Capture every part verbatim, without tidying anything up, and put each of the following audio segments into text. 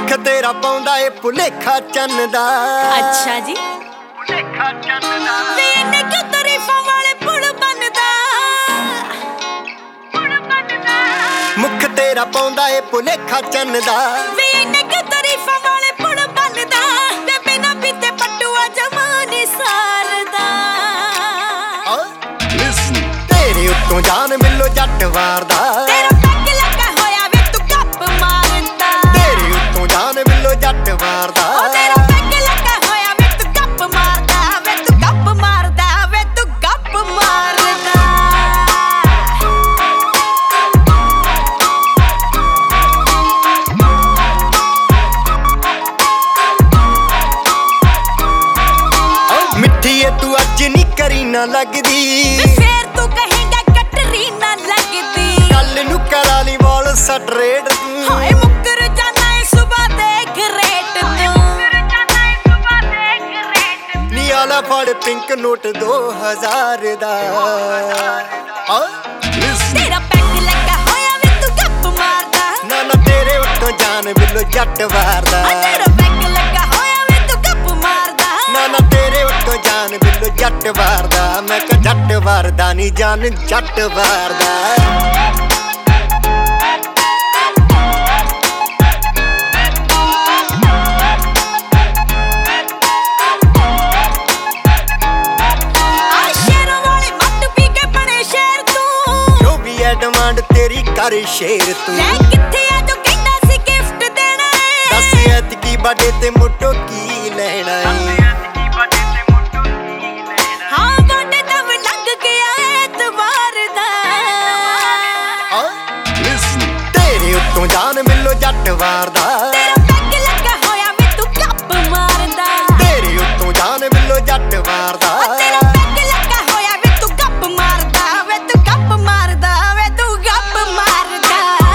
ਮੁਖ ਤੇਰਾ ਪਾਉਂਦਾ ਏ ਭੁਲੇਖਾ ਚੰਨ ਦਾ। ਅੱਛਾ ਜੀ ਭੁਲੇਖਾ ਚੰਨ ਦਾ ਵੇ ਇਹਨੇ ਕਿਉਂ ਤਾਰੀਫਾਂ ਵਾਲੇ ਪੁਲ ਬਣਦਾ ਪੁਲ ਬਣਦਾ ਮੁਖ ਤੇਰਾ ਪਾਉਂਦਾ ਏ ਭੁਲੇਖਾ ਚੰਨ ਦਾ। ਵੇ ਇਹਨੇ ਕਿਉਂ ਤਾਰੀਫਾਂ ਵਾਲੇ ਪੁਲ ਬਣਦਾ ਵੇ ਬਿਨਾ ਪੀਤੇ ਪਟੂਆ ਜਮਾਨੀ ਸਾਰਦਾ। ਤੇਰੇ ਉੱਤੋਂ ਜਾਨ ਮਿਲੋ ਜੱਟ ਵਾਰਦਾ। ਤੇਰਾ ਪੈਗ ਲੱਗਾ ਹੋਇਆ ਵੇ ਤੂੰ ਗੱਪ ਮਾਰਦਾ। ਤੇਰੇ ਉੱਤੋਂ ਜਾਨ ਮਿਲੋ ਜੱਟ ਵਾਰਦਾ। ਤੇਰਾ ਪੈਗ ਲੱਗਾ ਹੋਇਆ ਵੇ ਤੂੰ ਗੱਪ ਮਾਰਦਾ ਵੇ ਤੂੰ ਗੱਪ ਮਾਰਦਾ ਵੇ ਤੂੰ ਗੱਪ ਮਾਰਦਾ। ਮਿੱਠੀ ਏ ਤੂੰ ਅੱਜ ਨੀ ਕਰੀ ਨਾ ਲੱਗਦੀ ਫੇਰ ਤੂੰ ਕਹੇਂਗਾ ਕਟਰੀ ਨਾ ਲੱਗਦੀ। ਕੱਲ ਨੂੰ ਕਰਾ ਲਈ ਵਾਲ ਸਟਰੇਟ ਤੂੰ। ਹਾਏ ਮੁੱਕਰ ਜਾਣਾ ਏ ਸੁਬਾ ਦੇ ਗ੍ਰੇਟ ਤੂੰ। ਨੀ ਆਲਾ ਫੜ ਪਿੰਕ ਨੋਟ ਦੋ ਹਜ਼ਾਰ ਦਾ। ਤੇਰਾ ਪੈਗ ਲੱਗਾ ਹੋਇਆ ਵੇ ਤੂੰ ਗੱਪ ਮਾਰਦਾ। ਨਾ ਨਾ ਤੇਰੇ ਉੱਤੋਂ ਜਾਨ ਮਿਲੋ ਜੱਟ ਵਾਰਦਾ। ਤੇਰਾ ਪੈਗ ਲੱਗਾ ਹੋਇਆ ਵੇ ਤੂੰ ਗੱਪ ਮਾਰਦਾ। ਨਾ ਨਾ ਤੇਰੇ ਉੱਤੋਂ ਜਾਨ ਮਿਲੋ ਜੱਟ ਵਾਰਦਾ। ਮੈਂ ਕਿਹਾ ਜੱਟ ਵਾਰਦਾ ਨੀ ਜਾਨ ਜੱਟ ਵਾਰਦਾ। ਡਿਮਾਂਡ ਤੇਰੀ ਕਰ ਸ਼ੇਰ ਤੂੰ। ਲੈ ਕਿੱਥੇ ਆ ਜੋ ਕਹਿੰਦਾ ਸੀ ਗਿਫਟ ਦੇਣਾ ਏ। ਦੱਸ ਐਤਕੀ ਬਰਥਡੇ ਤੇ ਮੋਟੋ ਕੀ ਲੈਣਾ ਏ। ਹਾਂ ਬਰਥਡੇ ਤਾਂ ਲੰਘ ਗਿਆ ਐਤਵਾਰ ਦਾ। ਤੇਰੇ ਉੱਤੋਂ ਜਾਨ ਮਿਲੋ ਜੱਟ ਵਾਰਦਾ। ਤੇਰਾ ਪੈਗ ਲੱਗਾ ਹੋਇਆ ਵੇ ਤੂੰ ਗੱਪ ਮਾਰਦਾ। ਤੇਰੇ ਉੱਤੋਂ ਜਾਨ ਮਿਲੋ ਜੱਟ ਵਾਰਦਾ। ਤੇਰਾ ਪੈਗ ਲੱਗਾ ਹੋਇਆ ਵੇ ਤੂੰ ਗੱਪ ਮਾਰਦਾ ਵੇ ਤੂੰ ਗੱਪ ਮਾਰਦਾ ਵੇ ਤੂੰ ਗੱਪ ਮਾਰਦਾ।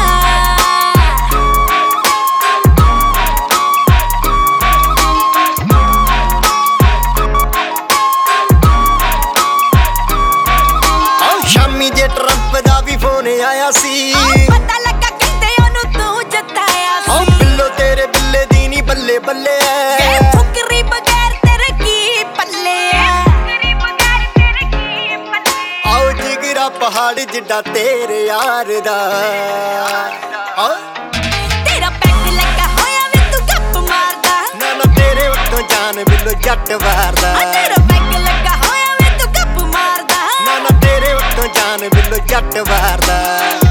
ਸ਼ਾਮੀ ਜੇ ਟਰੰਪ ਦਾ ਵੀ ਫੋਨ ਆਇਆ ਸੀ। ਪਤਾ ਲੱਗਾ ਕਹਿੰਦੇ ਉਹਨੂੰ ਤੂੰ ਜਿਤਾਇਆ ਸੀ। ਬਿੱਲੋ ਤੇਰੇ ਬਿੱਲੇ ਦੀ ਨੀ ਬੱਲੇ ਬੱਲੇ ਵੇ ਫੁਕਰੀ ਬਗੈਰ ਤੇਰੇ ਕੀ ਪੱਲੇ। ਆਓ ਜਿਗਰਾ ਪਹਾੜ ਜਿੱਡਾ ਤੇਰੇ ਯਾਰ ਦਾ। ਤੇਰਾ ਪੈਗ ਲੱਗਾ ਹੋਇਆ ਵੇ ਤੂੰ ਗੱਪ ਮਾਰਦਾ। ਨਾ ਨਾ ਤੇਰੇ ਉੱਤੋਂ ਜਾਨ ਮਿਲੋ ਜੱਟ ਵਾਰਦਾ। ਤੇਰਾ ਪੈਗ ਲੱਗਾ ਹੋਇਆ ਵੇ ਤੂੰ ਗੱਪ ਮਾਰਦਾ। ਨਾ ਨਾ ਤੇਰੇ ਉੱਤੋਂ ਜਾਨ ਮਿਲੋ ਜੱਟ ਵਾਰਦਾ।